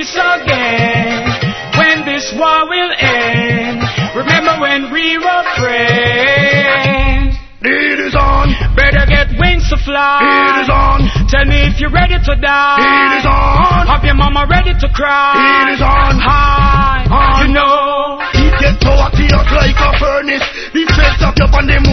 peace again. When this war will end, remember when we were friends. It is on. Better get wings to fly. It is on. Tell me if you're ready to die. It is on. Have your mama ready to cry. It is on. High, on. you know. It get so hot like a furnace. The face of your on the moon.